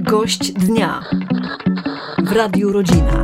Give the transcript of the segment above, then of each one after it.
Gość dnia w Radiu Rodzina.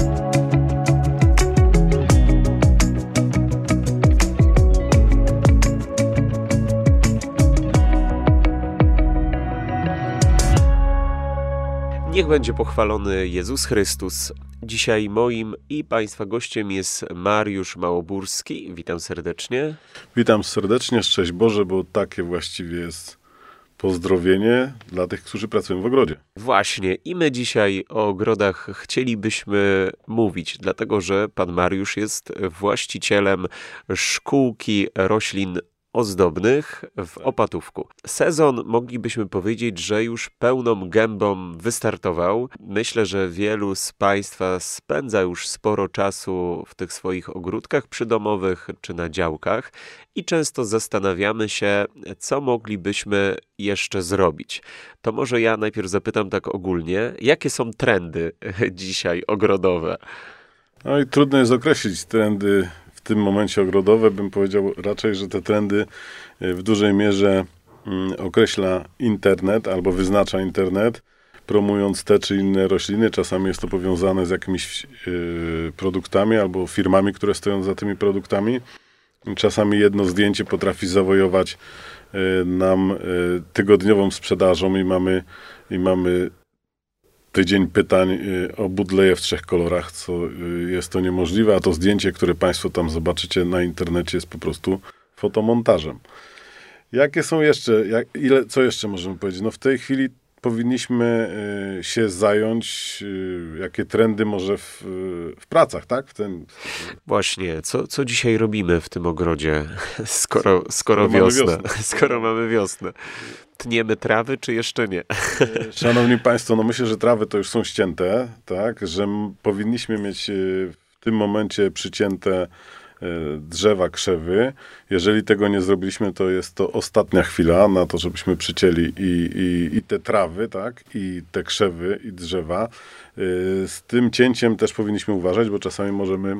Niech będzie pochwalony Jezus Chrystus. Dzisiaj moim i Państwa gościem jest Mariusz Małoburski. Witam serdecznie. Witam serdecznie, szczęść Boże, bo takie właściwie jest pozdrowienie dla tych, którzy pracują w ogrodzie. Właśnie, i my dzisiaj o ogrodach chcielibyśmy mówić, dlatego że Pan Mariusz jest właścicielem szkółki roślin ozdobnych w Opatówku. Sezon, moglibyśmy powiedzieć, że już pełną gębą wystartował. Myślę, że wielu z Państwa spędza już sporo czasu w tych swoich ogródkach przydomowych czy na działkach i często zastanawiamy się, co moglibyśmy jeszcze zrobić. To może ja najpierw zapytam tak ogólnie, jakie są trendy dzisiaj ogrodowe? No i trudno jest określić trendy w tym momencie ogrodowe. Bym powiedział raczej, że te trendy w dużej mierze określa internet albo wyznacza internet, promując te czy inne rośliny. Czasami jest to powiązane z jakimiś produktami albo firmami, które stoją za tymi produktami. Czasami jedno zdjęcie potrafi zawojować nam tygodniową sprzedażą i mamy tydzień pytań o budleje w 3 kolorach, co jest to niemożliwe, a to zdjęcie, które Państwo tam zobaczycie na internecie, jest po prostu fotomontażem. Jakie są jeszcze, co jeszcze możemy powiedzieć? No w tej chwili powinniśmy się zająć, jakie trendy może w pracach, tak? Właśnie, co dzisiaj robimy w tym ogrodzie, skoro wiosna, skoro mamy wiosnę? Tniemy trawy, czy jeszcze nie? Szanowni Państwo, no myślę, że trawy to już są ścięte, tak? Że powinniśmy mieć w tym momencie przycięte drzewa, krzewy. Jeżeli tego nie zrobiliśmy, to jest to ostatnia chwila na to, żebyśmy przycięli i te trawy, tak? I te krzewy, i drzewa. Z tym cięciem też powinniśmy uważać, bo czasami możemy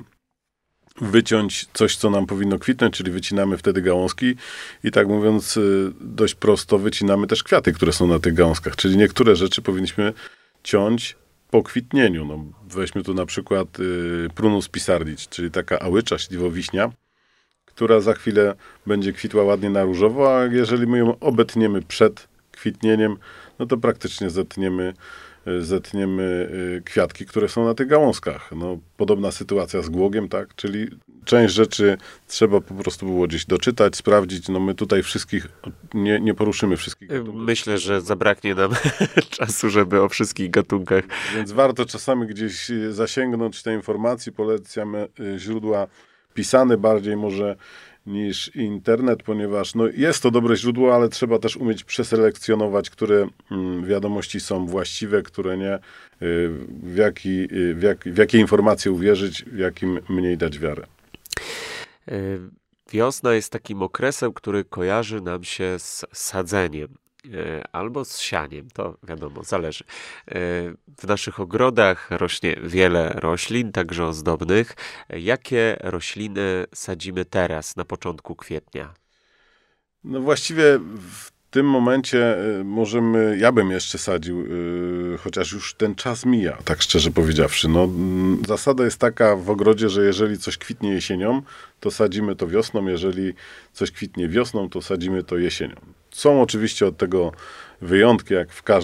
wyciąć coś, co nam powinno kwitnąć, czyli wycinamy wtedy gałązki i tak mówiąc dość prosto wycinamy też kwiaty, które są na tych gałązkach. Czyli niektóre rzeczy powinniśmy ciąć po kwitnieniu. No, weźmy tu na przykład Prunus pisardicz, czyli taka ałycza, śliwowiśnia, która za chwilę będzie kwitła ładnie na różowo, a jeżeli my ją obetniemy przed kwitnieniem, no to praktycznie zetniemy kwiatki, które są na tych gałązkach. No, podobna sytuacja z głogiem, tak? Czyli część rzeczy trzeba po prostu było gdzieś doczytać, sprawdzić. No my tutaj wszystkich, nie poruszymy wszystkich gatunków. Myślę, że zabraknie nam czasu, żeby o wszystkich gatunkach. Więc warto czasami gdzieś zasięgnąć tej informacji. Polecamy źródła pisane bardziej może niż internet, ponieważ no, jest to dobre źródło, ale trzeba też umieć przeselekcjonować, które wiadomości są właściwe, które nie, w jakie informacje uwierzyć, w jakim mniej dać wiarę. Wiosna jest takim okresem, który kojarzy nam się z sadzeniem albo z sianiem, to wiadomo, zależy. W naszych ogrodach rośnie wiele roślin, także ozdobnych. Jakie rośliny sadzimy teraz, na początku kwietnia? No właściwie w tym momencie ja bym jeszcze sadził, chociaż już ten czas mija, tak szczerze powiedziawszy. No, zasada jest taka w ogrodzie, że jeżeli coś kwitnie jesienią, to sadzimy to wiosną, jeżeli coś kwitnie wiosną, to sadzimy to jesienią. Są oczywiście od tego wyjątki, jak w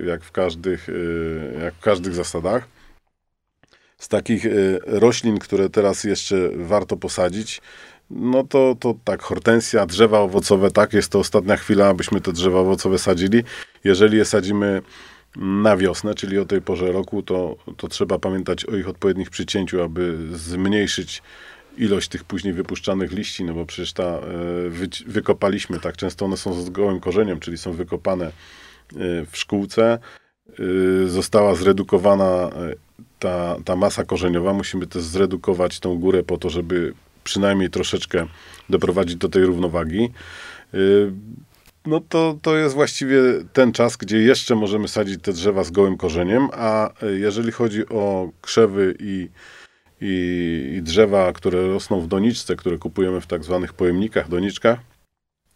każdych zasadach. Z takich roślin, które teraz jeszcze warto posadzić, no to tak, hortensja, drzewa owocowe, tak, jest to ostatnia chwila, abyśmy te drzewa owocowe sadzili. Jeżeli je sadzimy na wiosnę, czyli o tej porze roku, to trzeba pamiętać o ich odpowiednich przycięciu, aby zmniejszyć ilość tych później wypuszczanych liści, no bo przecież wykopaliśmy, tak, często one są z gołym korzeniem, czyli są wykopane w szkółce, została zredukowana ta masa korzeniowa, musimy też zredukować tą górę po to, żeby przynajmniej troszeczkę doprowadzić do tej równowagi. No to jest właściwie ten czas, gdzie jeszcze możemy sadzić te drzewa z gołym korzeniem, a jeżeli chodzi o krzewy i drzewa, które rosną w doniczce, które kupujemy w tak zwanych pojemnikach, doniczkach,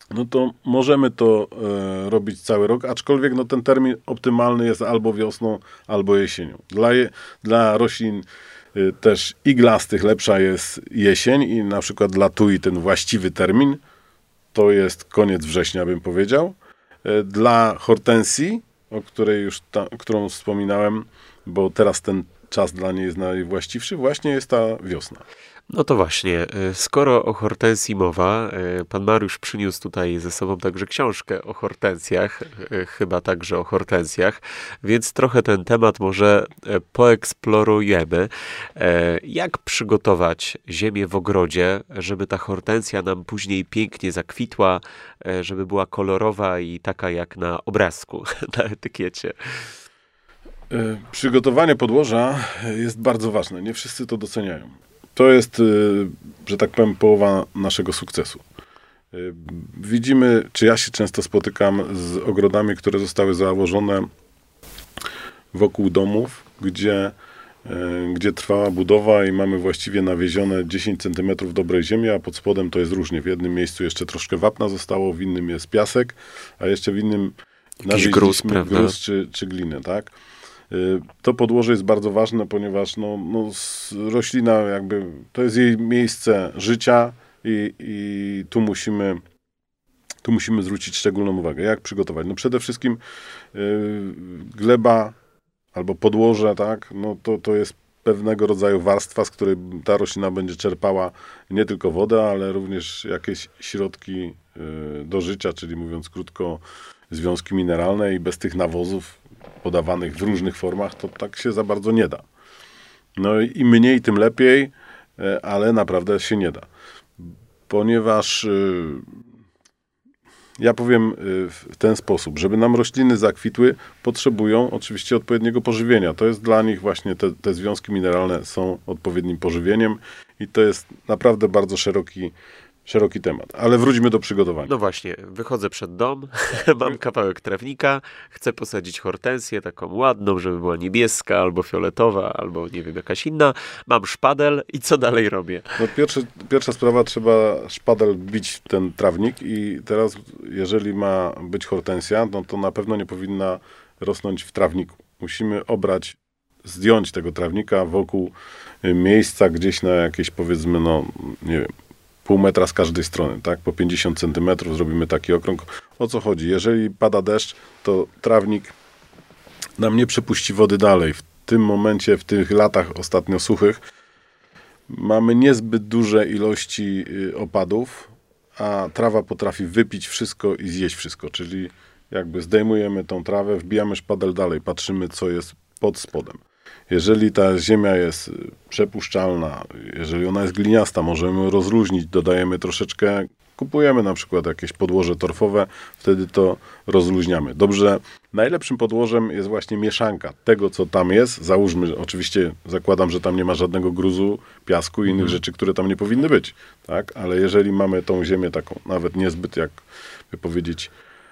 no to możemy to robić cały rok, aczkolwiek no, ten termin optymalny jest albo wiosną, albo jesienią. Dla roślin też iglastych lepsza jest jesień i na przykład dla tui ten właściwy termin to jest koniec września, bym powiedział. Dla hortensji, o której już którą wspominałem, bo teraz ten czas dla niej jest najwłaściwszy, właśnie jest ta wiosna. No to właśnie, skoro o hortensji mowa, pan Mariusz przyniósł tutaj ze sobą także książkę o hortensjach, chyba także o hortensjach, więc trochę ten temat może poeksplorujemy. Jak przygotować ziemię w ogrodzie, żeby ta hortensja nam później pięknie zakwitła, żeby była kolorowa i taka jak na obrazku, na etykiecie? Przygotowanie podłoża jest bardzo ważne. Nie wszyscy to doceniają. To jest, że tak powiem, połowa naszego sukcesu. Widzimy, czy ja się często spotykam z ogrodami, które zostały założone wokół domów, gdzie trwała budowa i mamy właściwie nawiezione 10 cm dobrej ziemi, a pod spodem to jest różnie. W jednym miejscu jeszcze troszkę wapna zostało, w innym jest piasek, a jeszcze w innym nawieźliśmy gruz czy glinę, tak? To podłoże jest bardzo ważne, ponieważ roślina jakby, to jest jej miejsce życia i tu musimy zwrócić szczególną uwagę. Jak przygotować? No przede wszystkim gleba albo podłoże, tak? No to jest pewnego rodzaju warstwa, z której ta roślina będzie czerpała nie tylko wodę, ale również jakieś środki do życia, czyli mówiąc krótko, związki mineralne i bez tych nawozów podawanych w różnych formach, to tak się za bardzo nie da. No i mniej, tym lepiej, ale naprawdę się nie da. Ponieważ ja powiem w ten sposób, żeby nam rośliny zakwitły, potrzebują oczywiście odpowiedniego pożywienia. To jest dla nich właśnie, te związki mineralne są odpowiednim pożywieniem i to jest naprawdę bardzo szeroki temat. Ale wróćmy do przygotowania. No właśnie, wychodzę przed dom, mam kawałek trawnika, chcę posadzić hortensję, taką ładną, żeby była niebieska, albo fioletowa, albo nie wiem, jakaś inna. Mam szpadel i co dalej robię? No pierwsza sprawa, trzeba szpadel bić w ten trawnik i teraz, jeżeli ma być hortensja, no to na pewno nie powinna rosnąć w trawniku. Musimy zdjąć tego trawnika wokół miejsca gdzieś na jakieś, powiedzmy, no nie wiem, pół metra z każdej strony, tak? Po 50 centymetrów zrobimy taki okrąg. O co chodzi? Jeżeli pada deszcz, to trawnik nam nie przepuści wody dalej. W tym momencie, w tych latach ostatnio suchych, mamy niezbyt duże ilości opadów, a trawa potrafi wypić wszystko i zjeść wszystko. Czyli jakby zdejmujemy tą trawę, wbijamy szpadel dalej, patrzymy, co jest pod spodem. Jeżeli ta ziemia jest przepuszczalna, jeżeli ona jest gliniasta, możemy ją rozluźnić, dodajemy troszeczkę, kupujemy na przykład jakieś podłoże torfowe, wtedy to rozluźniamy. Dobrze, najlepszym podłożem jest właśnie mieszanka tego, co tam jest. Załóżmy, oczywiście zakładam, że tam nie ma żadnego gruzu, piasku i innych rzeczy, które tam nie powinny być, tak? Ale jeżeli mamy tą ziemię taką, nawet niezbyt, jak by powiedzieć,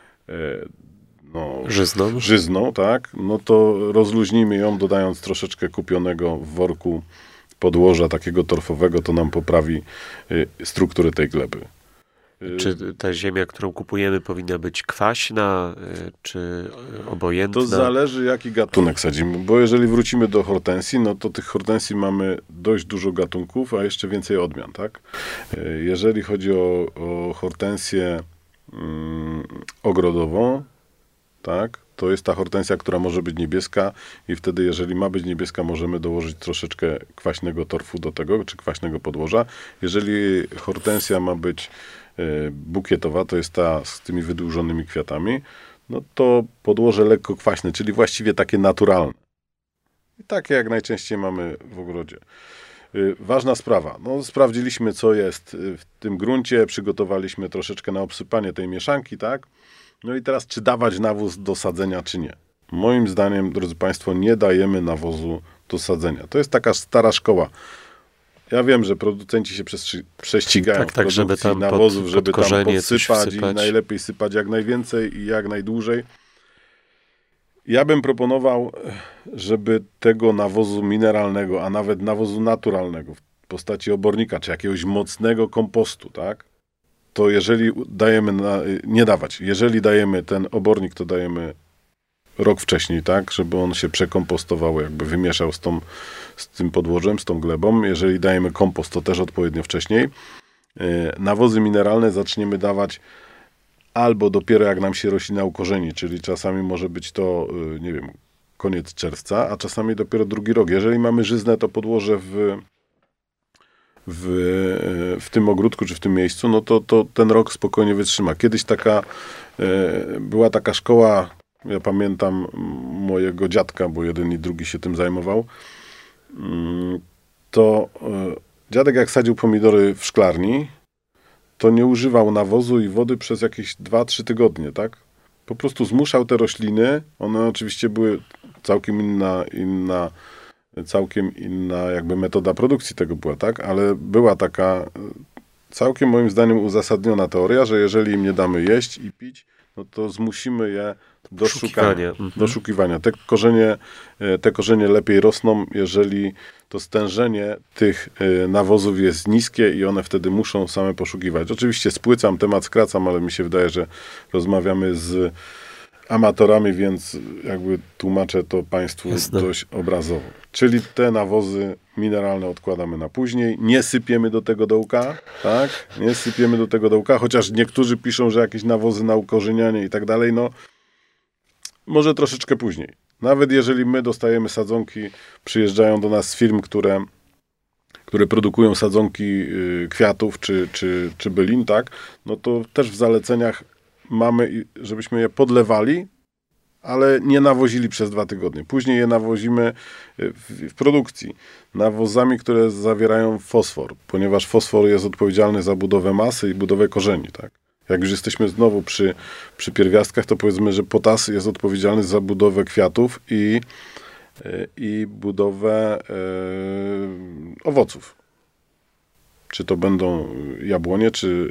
żyzną, tak? No to rozluźnijmy ją, dodając troszeczkę kupionego w worku podłoża takiego torfowego, to nam poprawi strukturę tej gleby. Czy ta ziemia, którą kupujemy, powinna być kwaśna, czy obojętna? To zależy, jaki gatunek sadzimy, bo jeżeli wrócimy do hortensji, no to tych hortensji mamy dość dużo gatunków, a jeszcze więcej odmian, tak? Jeżeli chodzi o hortensję ogrodową, tak, to jest ta hortensja, która może być niebieska i wtedy, jeżeli ma być niebieska, możemy dołożyć troszeczkę kwaśnego torfu do tego, czy kwaśnego podłoża. Jeżeli hortensja ma być bukietowa, to jest ta z tymi wydłużonymi kwiatami, no to podłoże lekko kwaśne, czyli właściwie takie naturalne. I takie jak najczęściej mamy w ogrodzie. Ważna sprawa. No, sprawdziliśmy, co jest w tym gruncie, przygotowaliśmy troszeczkę na obsypanie tej mieszanki, tak? No i teraz, czy dawać nawóz do sadzenia, czy nie? Moim zdaniem, drodzy Państwo, nie dajemy nawozu do sadzenia. To jest taka stara szkoła. Ja wiem, że producenci się prześcigają w produkcji żeby tam nawozów, żeby tam podsypać i najlepiej sypać jak najwięcej i jak najdłużej. Ja bym proponował, żeby tego nawozu mineralnego, a nawet nawozu naturalnego w postaci obornika, czy jakiegoś mocnego kompostu, tak? to jeżeli dajemy, nie dawać, jeżeli dajemy ten obornik, to dajemy rok wcześniej, tak, żeby on się przekompostował, jakby wymieszał z tym podłożem, z tą glebą. Jeżeli dajemy kompost, to też odpowiednio wcześniej. Nawozy mineralne zaczniemy dawać albo dopiero jak nam się roślina ukorzeni, czyli czasami może być to, nie wiem, koniec czerwca, a czasami dopiero drugi rok. Jeżeli mamy żyzne to podłoże w tym ogródku czy w tym miejscu, no to ten rok spokojnie wytrzyma. Kiedyś była taka szkoła, ja pamiętam mojego dziadka, bo jeden i drugi się tym zajmował, to dziadek jak sadził pomidory w szklarni, to nie używał nawozu i wody przez jakieś 2-3 tygodnie, tak? Po prostu zmuszał te rośliny, one oczywiście były całkiem inna jakby metoda produkcji tego była, tak? Ale była taka całkiem moim zdaniem uzasadniona teoria, że jeżeli im nie damy jeść i pić, no to zmusimy je do doszukiwania. Te korzenie lepiej rosną, jeżeli to stężenie tych nawozów jest niskie i one wtedy muszą same poszukiwać. Oczywiście spłycam temat, skracam, ale mi się wydaje, że rozmawiamy z amatorami, więc jakby tłumaczę to Państwu dość obrazowo. Czyli te nawozy mineralne odkładamy na później, nie sypiemy do tego dołka, tak? Nie sypiemy do tego dołka, chociaż niektórzy piszą, że jakieś nawozy na ukorzenianie i tak dalej, no może troszeczkę później. Nawet jeżeli my dostajemy sadzonki, przyjeżdżają do nas z firm, które produkują sadzonki kwiatów czy bylin, tak? No to też w zaleceniach mamy, żebyśmy je podlewali, ale nie nawozili przez 2 tygodnie. Później je nawozimy w produkcji nawozami, które zawierają fosfor, ponieważ fosfor jest odpowiedzialny za budowę masy i budowę korzeni, tak? Jak już jesteśmy znowu przy pierwiastkach, to powiedzmy, że potas jest odpowiedzialny za budowę kwiatów i budowę owoców. Czy to będą jabłonie,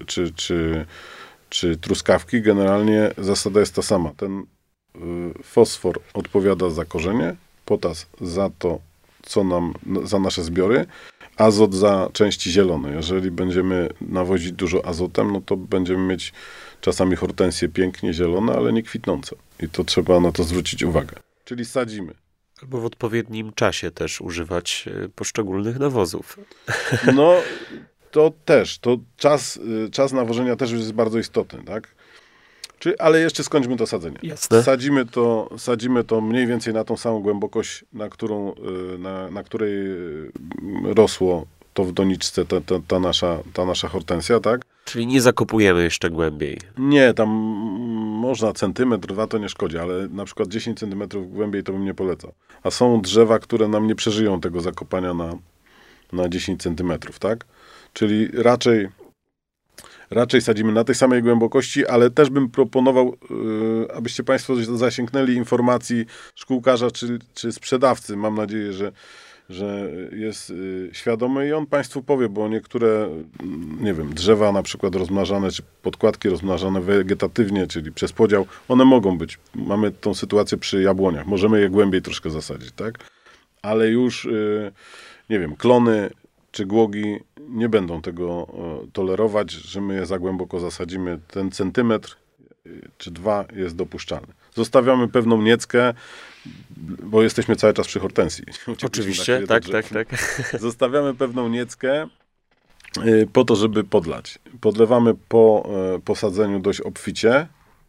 czy truskawki, generalnie zasada jest ta sama. Ten fosfor odpowiada za korzenie, potas za to, za nasze zbiory, azot za części zielone. Jeżeli będziemy nawozić dużo azotem, no to będziemy mieć czasami hortensje pięknie zielone, ale nie kwitnące. I to trzeba na to zwrócić uwagę. Czyli sadzimy. Albo w odpowiednim czasie też używać poszczególnych nawozów. No, to też. Czas nawożenia też jest bardzo istotny, tak? Ale jeszcze skończmy to sadzenie. Jasne. Sadzimy to mniej więcej na tą samą głębokość, na której rosło to w doniczce ta nasza hortensja, tak? Czyli nie zakopujemy jeszcze głębiej. Nie, tam można centymetr, 2 to nie szkodzi, ale na przykład 10 centymetrów głębiej to bym nie polecał. A są drzewa, które nam nie przeżyją tego zakopania na 10 centymetrów, tak? Czyli raczej sadzimy na tej samej głębokości, ale też bym proponował, abyście Państwo zasięgnęli informacji szkółkarza czy sprzedawcy. Mam nadzieję, że jest świadomy i on Państwu powie, bo niektóre, nie wiem, drzewa na przykład rozmnażane, czy podkładki rozmnażane wegetatywnie, czyli przez podział, one mogą być. Mamy tą sytuację przy jabłoniach. Możemy je głębiej troszkę zasadzić, tak? Ale już, nie wiem, klony czy głogi nie będą tego tolerować, że my je za głęboko zasadzimy. Ten centymetr czy 2 jest dopuszczalny. Zostawiamy pewną nieckę, bo jesteśmy cały czas przy hortensji. Oczywiście, tak. Zostawiamy pewną nieckę po to, żeby podlać. Podlewamy po posadzeniu dość obficie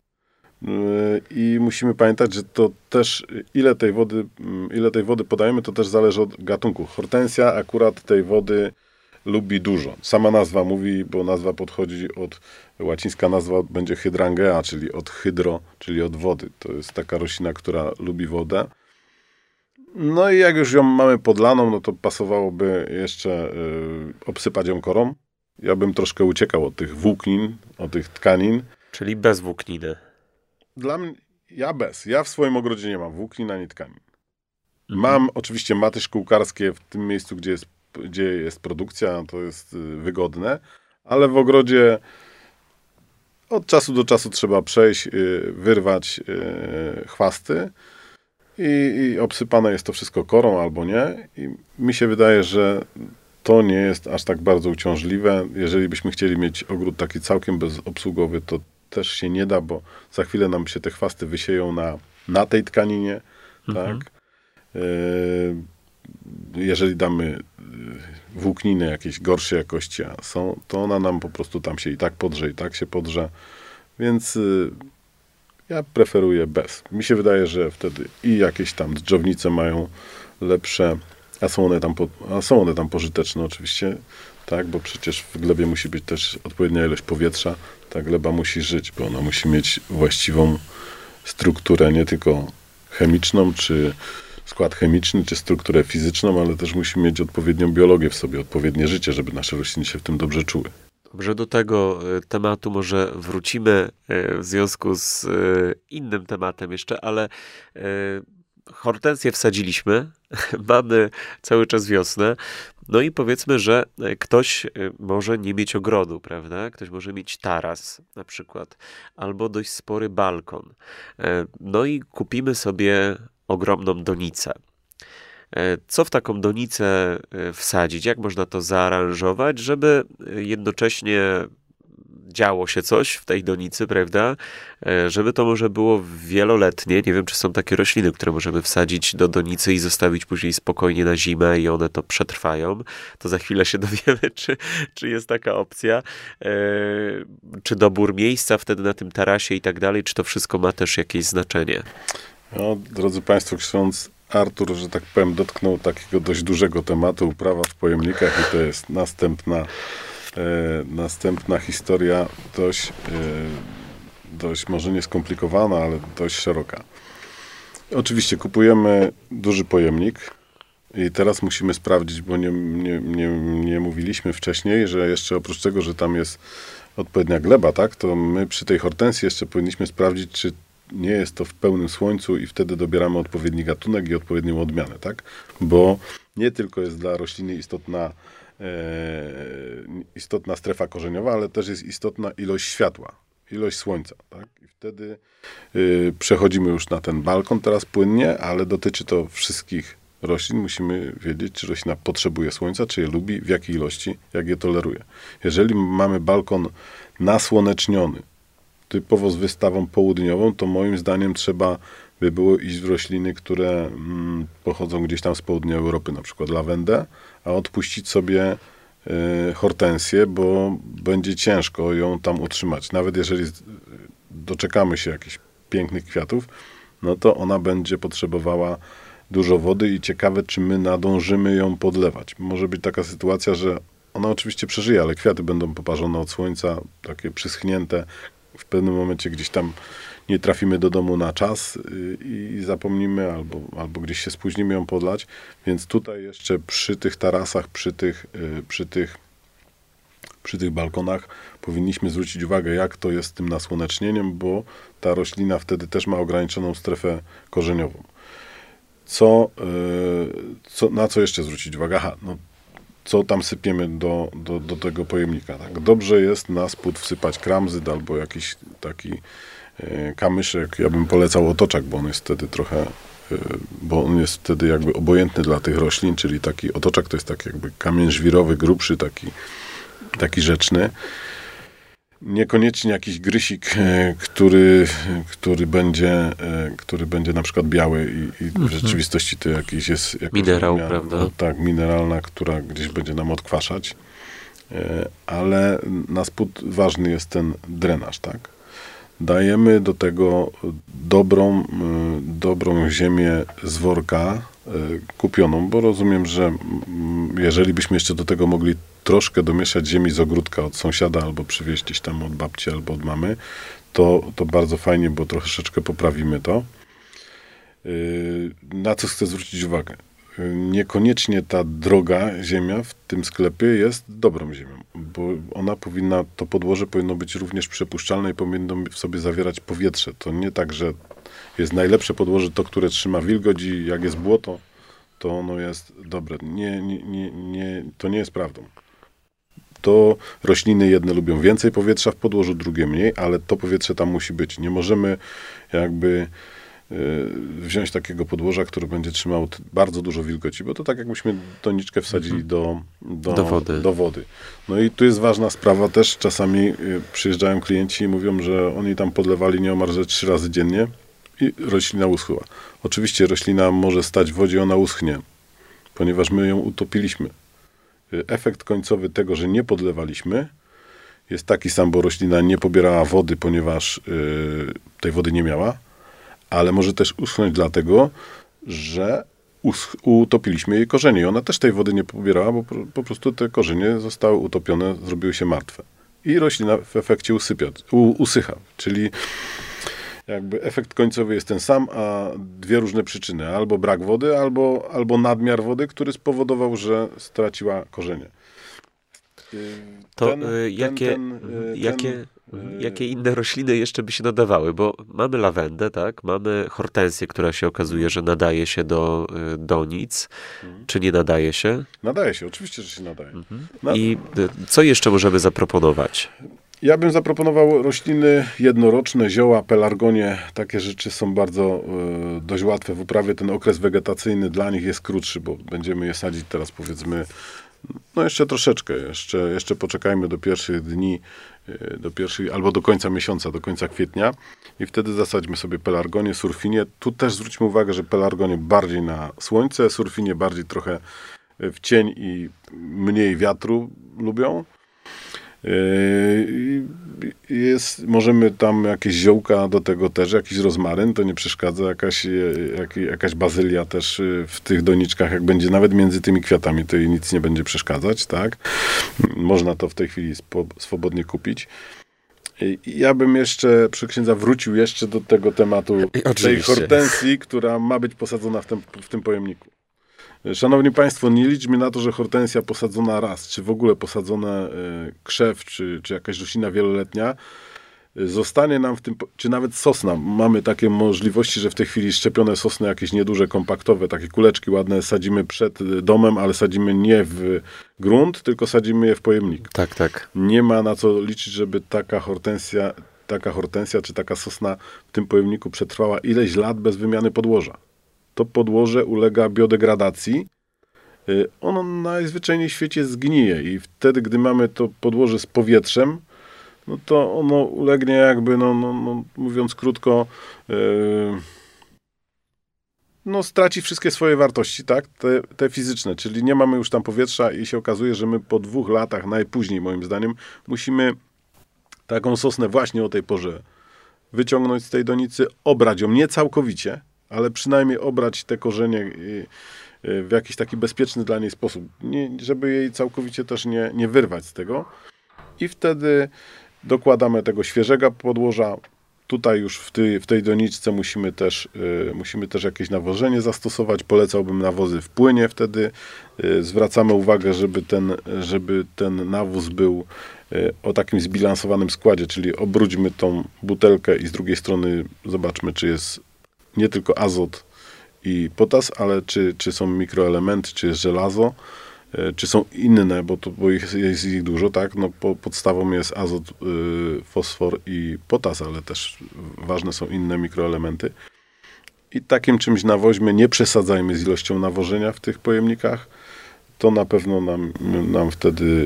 i musimy pamiętać, że to też ile tej wody podajemy, to też zależy od gatunku. Hortensja akurat tej wody lubi dużo. Sama nazwa mówi, bo nazwa podchodzi łacińska nazwa będzie hydrangea, czyli od hydro, czyli od wody. To jest taka roślina, która lubi wodę. No i jak już ją mamy podlaną, no to pasowałoby jeszcze obsypać ją korą. Ja bym troszkę uciekał od tych włóknin, od tych tkanin. Czyli bez włókniny. Dla mnie, ja w swoim ogrodzie nie mam włóknin ani tkanin. Mam oczywiście maty szkółkarskie w tym miejscu, gdzie jest produkcja, to jest wygodne, ale w ogrodzie od czasu do czasu trzeba przejść, wyrwać chwasty i obsypane jest to wszystko korą albo nie. I mi się wydaje, że to nie jest aż tak bardzo uciążliwe. Jeżeli byśmy chcieli mieć ogród taki całkiem bezobsługowy, to też się nie da, bo za chwilę nam się te chwasty wysieją na tej tkaninie, tak? Jeżeli damy włókniny jakieś gorszej jakości, a są, to ona nam po prostu tam się i tak podrze, i tak się podrze. Więc ja preferuję bez. Mi się wydaje, że wtedy i jakieś tam dżdżownice mają lepsze, a są one tam pożyteczne oczywiście, tak, bo przecież w glebie musi być też odpowiednia ilość powietrza. Ta gleba musi żyć, bo ona musi mieć właściwą strukturę, nie tylko chemiczną, czy skład chemiczny, czy strukturę fizyczną, ale też musi mieć odpowiednią biologię w sobie, odpowiednie życie, żeby nasze rośliny się w tym dobrze czuły. Dobrze, do tego tematu może wrócimy w związku z innym tematem jeszcze, ale hortensję wsadziliśmy, mamy cały czas wiosnę, no i powiedzmy, że ktoś może nie mieć ogrodu, prawda? Ktoś może mieć taras na przykład, albo dość spory balkon. No i kupimy sobie ogromną donicę. Co w taką donicę wsadzić? Jak można to zaaranżować, żeby jednocześnie działo się coś w tej donicy, prawda? Żeby to może było wieloletnie. Nie wiem, czy są takie rośliny, które możemy wsadzić do donicy i zostawić później spokojnie na zimę i one to przetrwają. To za chwilę się dowiemy, czy jest taka opcja. Czy dobór miejsca wtedy na tym tarasie i tak dalej, czy to wszystko ma też jakieś znaczenie? No, drodzy Państwo, ksiądz Artur, że tak powiem, dotknął takiego dość dużego tematu, uprawa w pojemnikach, i to jest następna historia, dość może nie skomplikowana, ale dość szeroka. Oczywiście kupujemy duży pojemnik i teraz musimy sprawdzić, bo nie mówiliśmy wcześniej, że jeszcze oprócz tego, że tam jest odpowiednia gleba, tak, to my przy tej hortensji jeszcze powinniśmy sprawdzić, czy nie jest to w pełnym słońcu, i wtedy dobieramy odpowiedni gatunek i odpowiednią odmianę, tak? Bo nie tylko jest dla rośliny istotna strefa korzeniowa, ale też jest istotna ilość światła, ilość słońca, tak? I wtedy przechodzimy już na ten balkon teraz płynnie, ale dotyczy to wszystkich roślin. Musimy wiedzieć, czy roślina potrzebuje słońca, czy je lubi, w jakiej ilości, jak je toleruje. Jeżeli mamy balkon nasłoneczniony, typowo z wystawą południową, to moim zdaniem trzeba by było iść w rośliny, które pochodzą gdzieś tam z południa Europy, na przykład lawendę, a odpuścić sobie hortensję, bo będzie ciężko ją tam utrzymać. Nawet jeżeli doczekamy się jakichś pięknych kwiatów, no to ona będzie potrzebowała dużo wody i ciekawe, czy my nadążymy ją podlewać. Może być taka sytuacja, że ona oczywiście przeżyje, ale kwiaty będą poparzone od słońca, takie przyschnięte. W pewnym momencie gdzieś tam nie trafimy do domu na czas i zapomnimy, albo gdzieś się spóźnimy ją podlać. Więc tutaj jeszcze przy tych tarasach, przy tych balkonach powinniśmy zwrócić uwagę, jak to jest z tym nasłonecznieniem, bo ta roślina wtedy też ma ograniczoną strefę korzeniową. Na co jeszcze zwrócić uwagę? Co tam sypiemy do tego pojemnika. Tak? Dobrze jest na spód wsypać kramzyd albo jakiś taki kamyszek. Ja bym polecał otoczak, bo on jest wtedy jakby obojętny dla tych roślin, czyli taki otoczak to jest taki jakby kamień żwirowy, grubszy, taki rzeczny. Niekoniecznie jakiś grysik, który będzie na przykład biały i w rzeczywistości to jakiś jest minerał, prawda? No, tak, mineralna, która gdzieś będzie nam odkwaszać. Ale na spód ważny jest ten drenaż, tak? Dajemy do tego dobrą ziemię z worka kupioną, bo rozumiem, że jeżeli byśmy jeszcze do tego mogli troszkę domieszać ziemi z ogródka od sąsiada, albo przywieźć gdzieś tam od babci, albo od mamy, to bardzo fajnie, bo troszeczkę poprawimy to. Na co chcę zwrócić uwagę? Niekoniecznie ta droga ziemia w tym sklepie jest dobrą ziemią, bo to podłoże powinno być również przepuszczalne i powinno w sobie zawierać powietrze. To nie tak, że jest najlepsze podłoże to, które trzyma wilgoć i jak jest błoto, to ono jest dobre. To nie jest prawdą. To rośliny jedne lubią więcej powietrza w podłożu, drugie mniej, ale to powietrze tam musi być. Nie możemy jakby wziąć takiego podłoża, które będzie trzymało bardzo dużo wilgoci, bo to tak jakbyśmy doniczkę wsadzili do wody. No i tu jest ważna sprawa też, czasami przyjeżdżają klienci i mówią, że oni tam podlewali nieomal 3 razy dziennie i roślina uschła. Oczywiście roślina może stać w wodzie, ona uschnie, ponieważ my ją utopiliśmy. Efekt końcowy tego, że nie podlewaliśmy, jest taki sam, bo roślina nie pobierała wody, ponieważ tej wody nie miała, ale może też uschnąć dlatego, że utopiliśmy jej korzenie. I ona też tej wody nie pobierała, bo po prostu te korzenie zostały utopione, zrobiły się martwe. I roślina w efekcie usycha. Czyli jakby efekt końcowy jest ten sam, a 2 różne przyczyny. Albo brak wody, albo nadmiar wody, który spowodował, że straciła korzenie. To jakie inne rośliny jeszcze by się nadawały? Bo mamy lawendę, tak? Mamy hortensję, która się okazuje, że nadaje się do donic. Czy nie nadaje się? Nadaje się, oczywiście, że się nadaje. I co jeszcze możemy zaproponować? Ja bym zaproponował rośliny jednoroczne, zioła, pelargonie. Takie rzeczy są bardzo dość łatwe w uprawie. Ten okres wegetacyjny dla nich jest krótszy, bo będziemy je sadzić teraz, powiedzmy, no jeszcze troszeczkę. Jeszcze poczekajmy do pierwszych dni, albo do końca miesiąca, do końca kwietnia i wtedy zasadźmy sobie pelargonię, surfinie. Tu też zwróćmy uwagę, że pelargonie bardziej na słońce, surfinie bardziej trochę w cień i mniej wiatru lubią. Możemy tam jakieś ziołka do tego też, jakiś rozmaryn, to nie przeszkadza, jakaś bazylia też w tych doniczkach, jak będzie nawet między tymi kwiatami, to jej nic nie będzie przeszkadzać, tak? Można to w tej chwili swobodnie kupić. Ja bym jeszcze, przy księdza, wrócił jeszcze do tego tematu tej hortensji, która ma być posadzona w tym pojemniku. Szanowni Państwo, nie liczmy na to, że hortensja posadzona raz, czy w ogóle posadzona krzew, czy jakaś roślina wieloletnia, zostanie nam w tym, czy nawet sosna. Mamy takie możliwości, że w tej chwili szczepione sosny, jakieś nieduże, kompaktowe, takie kuleczki ładne sadzimy przed domem, ale sadzimy nie w grunt, tylko sadzimy je w pojemnik. Tak, tak. Nie ma na co liczyć, żeby taka hortensja czy taka sosna w tym pojemniku przetrwała ileś lat bez wymiany podłoża. To podłoże ulega biodegradacji, ono najzwyczajniej w świecie zgnije i wtedy, gdy mamy to podłoże z powietrzem, no to ono ulegnie jakby, mówiąc krótko, straci wszystkie swoje wartości, tak? Te fizyczne, czyli nie mamy już tam powietrza i się okazuje, że my po 2 latach, najpóźniej moim zdaniem, musimy taką sosnę właśnie o tej porze wyciągnąć z tej donicy, obrać ją, nie całkowicie, ale przynajmniej obrać te korzenie w jakiś taki bezpieczny dla niej sposób, żeby jej całkowicie też nie wyrwać z tego. I wtedy dokładamy tego świeżego podłoża. Tutaj już w tej doniczce musimy też jakieś nawożenie zastosować. Polecałbym nawozy w płynie wtedy. Zwracamy uwagę, żeby ten nawóz był o takim zbilansowanym składzie, czyli obróćmy tą butelkę i z drugiej strony zobaczmy, czy jest nie tylko azot i potas, ale czy są mikroelementy, czy jest żelazo, czy są inne, bo jest ich dużo, tak? Podstawą jest azot, fosfor i potas, ale też ważne są inne mikroelementy. I takim czymś nawoźmy, nie przesadzajmy z ilością nawożenia w tych pojemnikach, to na pewno nam wtedy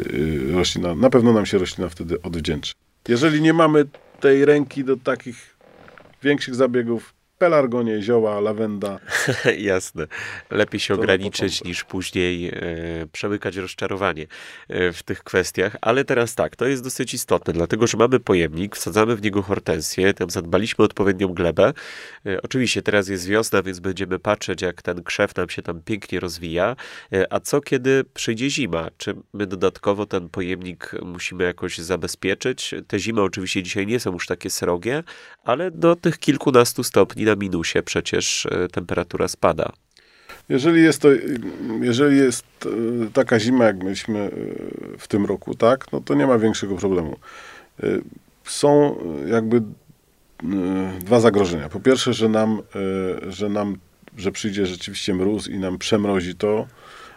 roślina wtedy odwdzięczy. Jeżeli nie mamy tej ręki do takich większych zabiegów, pelargonie, zioła, lawenda. Jasne. Lepiej się ograniczyć niż później przełykać rozczarowanie w tych kwestiach. Ale teraz tak, to jest dosyć istotne, dlatego że mamy pojemnik, wsadzamy w niego hortensję, tam zadbaliśmy o odpowiednią glebę. Oczywiście teraz jest wiosna, więc będziemy patrzeć, jak ten krzew nam się tam pięknie rozwija. A co kiedy przyjdzie zima? Czy my dodatkowo ten pojemnik musimy jakoś zabezpieczyć? Te zimy oczywiście dzisiaj nie są już takie srogie, ale do tych kilkunastu stopni na minusie przecież temperatura spada. Jeżeli jest taka zima, jak mieliśmy w tym roku, tak, no to nie ma większego problemu. Są jakby 2 zagrożenia. Po pierwsze, że przyjdzie rzeczywiście mróz i nam przemrozi to,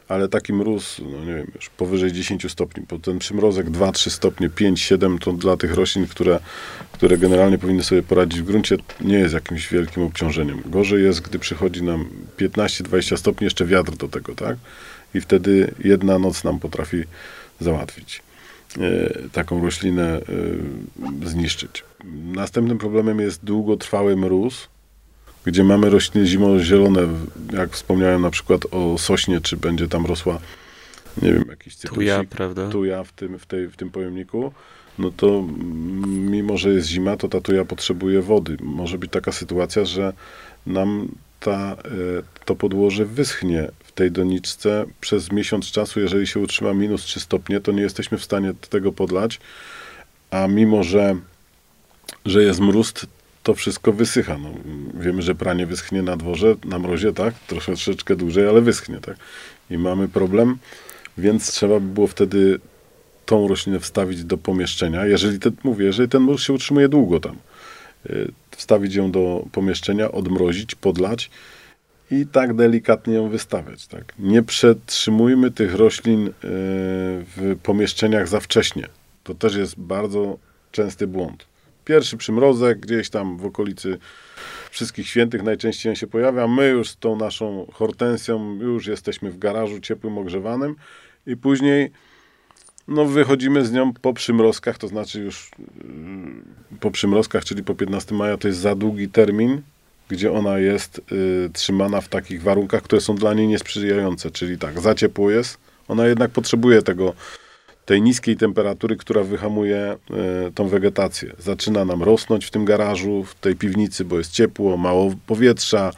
ale taki mróz, no nie wiem, już powyżej 10 stopni, bo ten przymrozek 2-3 stopnie, 5-7 to dla tych roślin, które generalnie powinny sobie poradzić w gruncie, nie jest jakimś wielkim obciążeniem. Gorzej jest, gdy przychodzi nam 15-20 stopni, jeszcze wiatr do tego, tak? I wtedy jedna noc nam potrafi załatwić. Taką roślinę zniszczyć. Następnym problemem jest długotrwały mróz, gdzie mamy rośliny zimozielone, jak wspomniałem na przykład o sośnie, czy będzie tam rosła, nie wiem, jakiś cyprusik, tuja w tym pojemniku, no to mimo, że jest zima, to ta tuja potrzebuje wody. Może być taka sytuacja, że nam to podłoże wyschnie w tej doniczce przez miesiąc czasu. Jeżeli się utrzyma minus 3 stopnie, to nie jesteśmy w stanie tego podlać, a mimo, że jest mróz, to wszystko wysycha. No, wiemy, że pranie wyschnie na dworze, na mrozie, tak? Troszeczkę dłużej, ale wyschnie, tak? I mamy problem, więc trzeba by było wtedy tą roślinę wstawić do pomieszczenia. Jeżeli ten mróz się utrzymuje długo tam, wstawić ją do pomieszczenia, odmrozić, podlać i tak delikatnie ją wystawiać, tak? Nie przetrzymujmy tych roślin w pomieszczeniach za wcześnie. To też jest bardzo częsty błąd. Pierwszy przymrozek gdzieś tam w okolicy Wszystkich Świętych najczęściej on się pojawia. My już z tą naszą hortensją już jesteśmy w garażu ciepłym, ogrzewanym i później wychodzimy z nią po przymrozkach, to znaczy już po przymrozkach, czyli po 15 maja, to jest za długi termin, gdzie ona jest trzymana w takich warunkach, które są dla niej niesprzyjające, czyli tak, za ciepło jest, ona jednak potrzebuje tej niskiej temperatury, która wyhamuje tą wegetację. Zaczyna nam rosnąć w tym garażu, w tej piwnicy, bo jest ciepło, mało powietrza,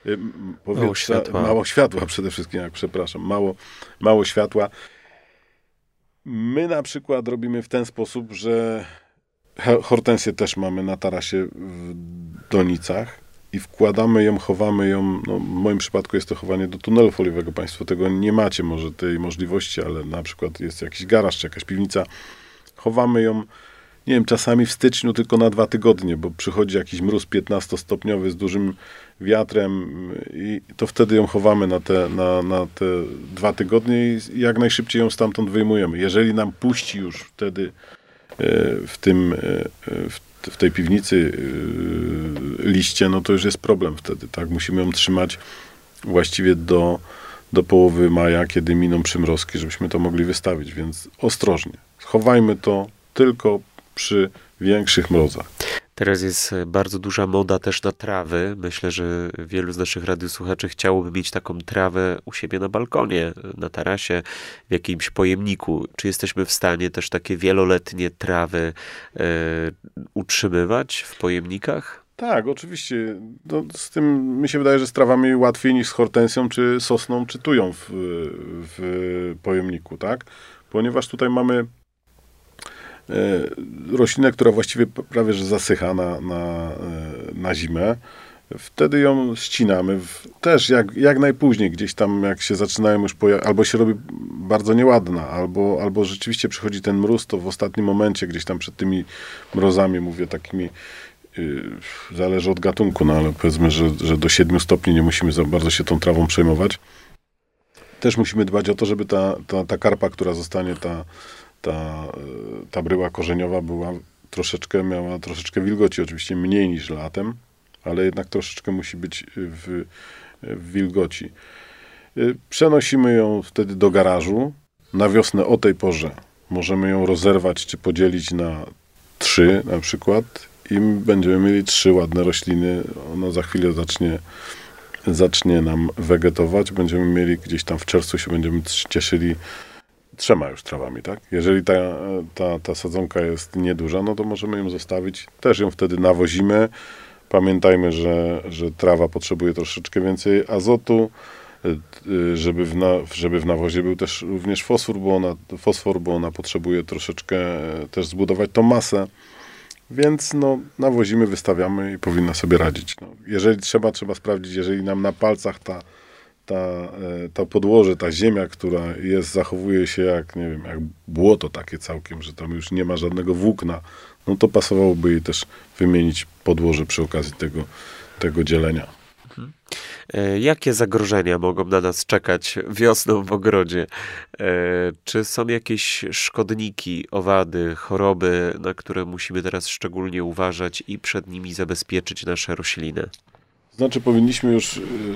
mało światła przede wszystkim, mało światła. My na przykład robimy w ten sposób, że hortensję też mamy na tarasie w donicach i wkładamy ją, chowamy ją, w moim przypadku jest to chowanie do tunelu foliowego. Państwo tego nie macie może tej możliwości, ale na przykład jest jakiś garaż czy jakaś piwnica. Chowamy ją, nie wiem, czasami w styczniu tylko na 2 tygodnie, bo przychodzi jakiś mróz 15-stopniowy z dużym wiatrem i to wtedy ją chowamy na te 2 tygodnie i jak najszybciej ją stamtąd wyjmujemy. Jeżeli nam puści już wtedy w tej piwnicy liście, no to już jest problem wtedy, tak? Musimy ją trzymać właściwie do połowy maja, kiedy miną przymrozki, żebyśmy to mogli wystawić, więc ostrożnie. Chowajmy to tylko przy większych mrozach. Teraz jest bardzo duża moda też na trawy. Myślę, że wielu z naszych radiosłuchaczy chciałoby mieć taką trawę u siebie na balkonie, na tarasie, w jakimś pojemniku. Czy jesteśmy w stanie też takie wieloletnie trawy utrzymywać w pojemnikach? Tak, oczywiście. Z tym mi się wydaje, że z trawami łatwiej niż z hortensją, czy sosną, czy tują w pojemniku, tak? Ponieważ tutaj mamy roślinę, która właściwie prawie że zasycha na zimę. Wtedy ją ścinamy. Też jak najpóźniej, gdzieś tam jak się zaczynają już albo się robi bardzo nieładna, albo rzeczywiście przychodzi ten mróz, to w ostatnim momencie, gdzieś tam przed tymi mrozami, mówię takimi, zależy od gatunku, ale powiedzmy, że do 7 stopni nie musimy za bardzo się tą trawą przejmować. Też musimy dbać o to, żeby ta karpa, która zostanie, ta bryła korzeniowa miała troszeczkę wilgoci, oczywiście mniej niż latem, ale jednak troszeczkę musi być w wilgoci. Przenosimy ją wtedy do garażu. Na wiosnę o tej porze możemy ją rozerwać, czy podzielić na 3 na przykład i będziemy mieli 3 ładne rośliny. Ona za chwilę zacznie nam wegetować. Będziemy mieli gdzieś tam w czerwcu się będziemy cieszyli 3 już trawami, tak? Jeżeli ta sadzonka jest nieduża, no to możemy ją zostawić. Też ją wtedy nawozimy. Pamiętajmy, że trawa potrzebuje troszeczkę więcej azotu, żeby w nawozie był też również fosfor, bo ona potrzebuje troszeczkę też zbudować tą masę. Więc nawozimy, wystawiamy i powinna sobie radzić. Jeżeli trzeba sprawdzić, jeżeli nam na palcach to podłoże, ta ziemia, która zachowuje się jak, nie wiem, jak błoto takie całkiem, że tam już nie ma żadnego włókna, no to pasowałoby jej też wymienić podłoże przy okazji tego dzielenia. Jakie zagrożenia mogą na nas czekać wiosną w ogrodzie? Czy są jakieś szkodniki, owady, choroby, na które musimy teraz szczególnie uważać i przed nimi zabezpieczyć nasze rośliny? Znaczy powinniśmy już...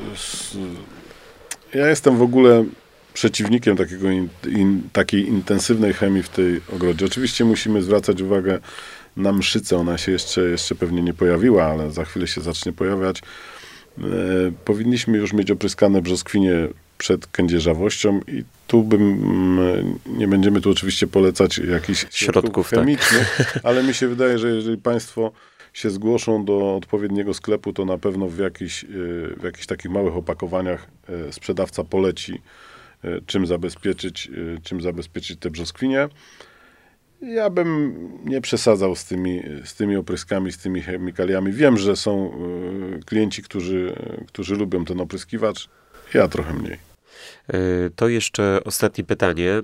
Ja jestem w ogóle przeciwnikiem takiej intensywnej chemii w tej ogrodzie. Oczywiście musimy zwracać uwagę na mszycę. Ona się jeszcze pewnie nie pojawiła, ale za chwilę się zacznie pojawiać. Powinniśmy już mieć opryskane brzoskwinie przed kędzierzawością i nie będziemy tu oczywiście polecać jakichś środków chemicznych, tak. Ale mi się wydaje, że jeżeli państwo się zgłoszą do odpowiedniego sklepu, to na pewno w jakichś takich małych opakowaniach sprzedawca poleci, czym zabezpieczyć te brzoskwinie. Ja bym nie przesadzał z tymi opryskami, z tymi chemikaliami. Wiem, że są klienci, którzy lubią ten opryskiwacz. Ja trochę mniej. To jeszcze ostatnie pytanie.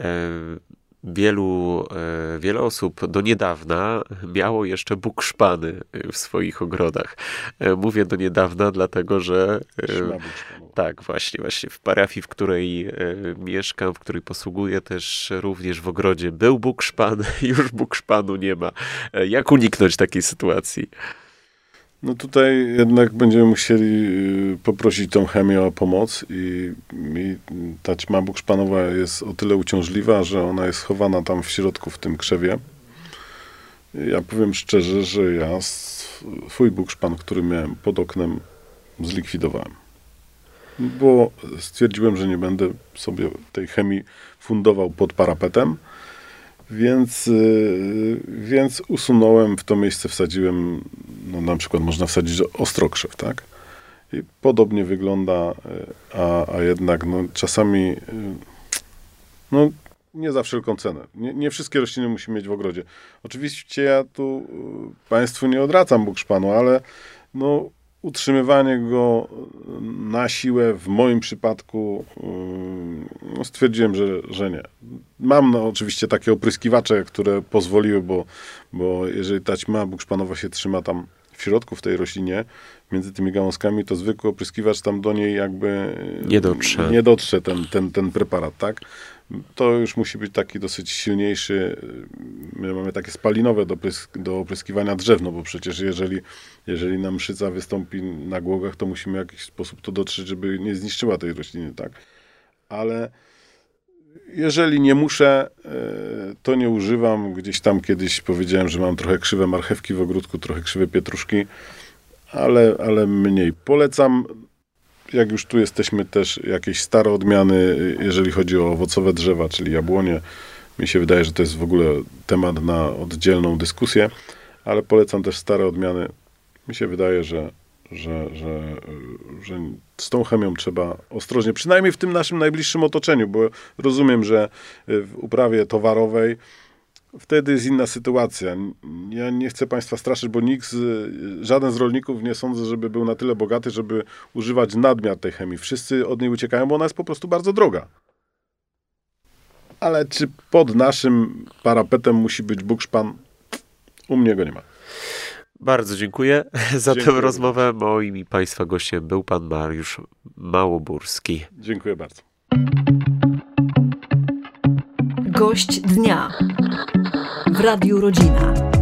Wiele osób do niedawna miało jeszcze bukszpany w swoich ogrodach. Mówię do niedawna, dlatego że tak, właśnie w parafii, w której mieszkam, w której posługuję, też również w ogrodzie był bukszpan, już bukszpanu nie ma. Jak uniknąć takiej sytuacji? No tutaj jednak będziemy musieli poprosić tą chemię o pomoc i ta ćma bukszpanowa jest o tyle uciążliwa, że ona jest schowana tam w środku, w tym krzewie. Ja powiem szczerze, że ja swój bukszpan, który miałem pod oknem, zlikwidowałem. Bo stwierdziłem, że nie będę sobie tej chemii fundował pod parapetem, więc usunąłem, w to miejsce wsadziłem, no na przykład można wsadzić ostrokrzew, tak? I podobnie wygląda, a jednak no, czasami no, nie za wszelką cenę. Nie wszystkie rośliny musimy mieć w ogrodzie. Oczywiście ja tu państwu nie odradzam bukszpanu, ale no, utrzymywanie go na siłę w moim przypadku no stwierdziłem, że nie. Mam oczywiście takie opryskiwacze, które pozwoliły, bo jeżeli ta ćma bukszpanowa się trzyma tam w środku w tej roślinie, między tymi gałązkami, to zwykły opryskiwacz tam do niej jakby nie dotrze ten preparat, tak? To już musi być taki dosyć silniejszy. My mamy takie spalinowe do opryskiwania drzew, no bo przecież jeżeli nam mszyca wystąpi na głogach, to musimy w jakiś sposób to dotrzeć, żeby nie zniszczyła tej rośliny, tak? Ale jeżeli nie muszę, to nie używam. Gdzieś tam kiedyś powiedziałem, że mam trochę krzywe marchewki w ogródku, trochę krzywe pietruszki, ale mniej. Polecam, jak już tu jesteśmy, też jakieś stare odmiany, jeżeli chodzi o owocowe drzewa, czyli jabłonie. Mi się wydaje, że to jest w ogóle temat na oddzielną dyskusję, ale polecam też stare odmiany. Mi się wydaje, że z tą chemią trzeba ostrożnie, przynajmniej w tym naszym najbliższym otoczeniu, bo rozumiem, że w uprawie towarowej wtedy jest inna sytuacja. Ja nie chcę państwa straszyć, bo żaden z rolników nie sądzę, żeby był na tyle bogaty, żeby używać nadmiar tej chemii. Wszyscy od niej uciekają, bo ona jest po prostu bardzo droga. Ale czy pod naszym parapetem musi być bukszpan? U mnie go nie ma. Bardzo dziękuję za tę rozmowę. Moim i państwa gościem był pan Mariusz Małoburski. Dziękuję bardzo. Gość dnia w Radiu Rodzina.